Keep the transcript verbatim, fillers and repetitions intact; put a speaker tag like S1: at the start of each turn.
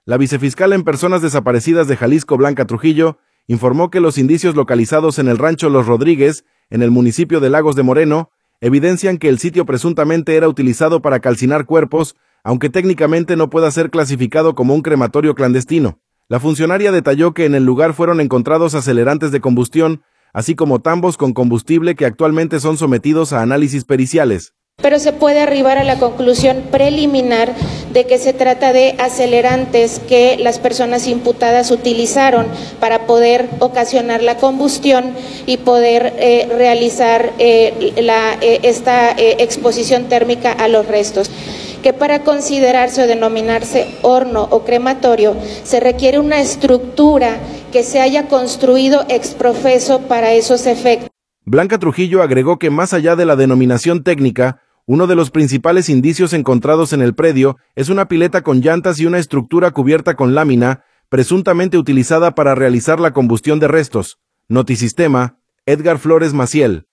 S1: La vicefiscal en Personas Desaparecidas de Jalisco, Blanca Trujillo, informó que los indicios localizados en el rancho Los Rodríguez, en el municipio de Lagos de Moreno, evidencian que el sitio presuntamente era utilizado para calcinar cuerpos, aunque técnicamente no pueda ser clasificado como un crematorio clandestino. La funcionaria detalló que en el lugar fueron encontrados acelerantes de combustión, así como tambos con combustible que actualmente son sometidos a análisis periciales.
S2: Pero se puede arribar a la conclusión preliminar de que se trata de acelerantes que las personas imputadas utilizaron para poder ocasionar la combustión y poder eh, realizar eh, la, eh, esta eh, exposición térmica a los restos. Que para considerarse o denominarse horno o crematorio se requiere una estructura que se haya construido ex profeso para esos efectos.
S1: Blanca Trujillo agregó que más allá de la denominación técnica, uno de los principales indicios encontrados en el predio es una pileta con llantas y una estructura cubierta con lámina, presuntamente utilizada para realizar la combustión de restos. Notisistema, Edgar Flores Maciel.